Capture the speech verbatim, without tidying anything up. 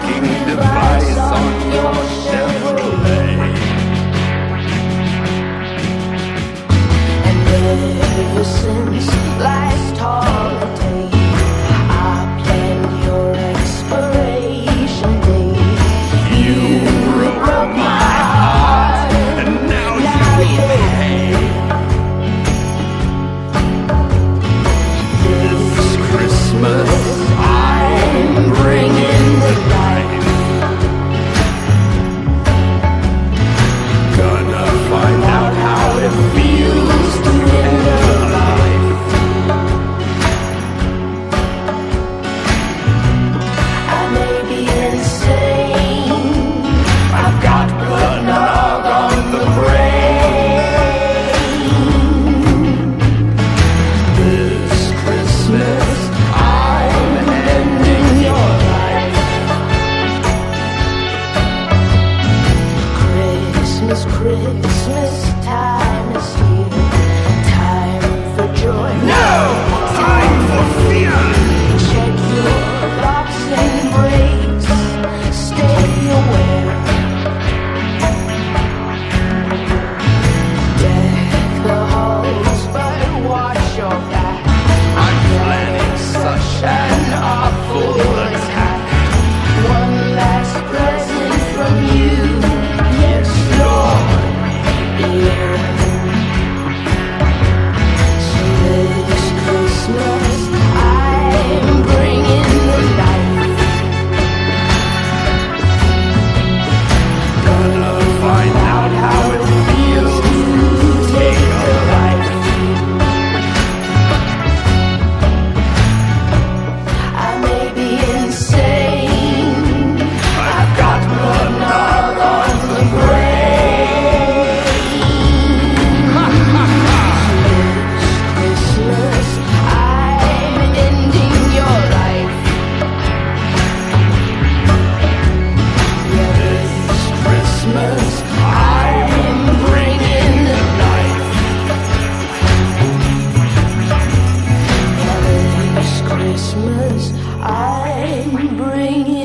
tracking device on your Chevrolet. And ever since last holiday, I planned your expiration date. You broke my heart, and now, now you will pay. This Christmas, I'm bringing the light. Gonna find out how it feels to end a life. I may be insane. I've got blood nog on the brain. This Christmas, I'm ending your life. Christmas, Christmas time is here. Time for joy. No! Time for fear! Check your locks and brakes. Stay aware. Deck the halls, but watch your back. I'm planning such an awful attack. One last present from you. Yes, Lord. Yeah. So this Christmas, I'm bringing the light. Gonna find out how it feels to take a life. I may be insane. I've got blood nog on the brain. Christmas, I'm ending your life. This Christmas, I'm bringing the knife. This Christmas, I'm bringing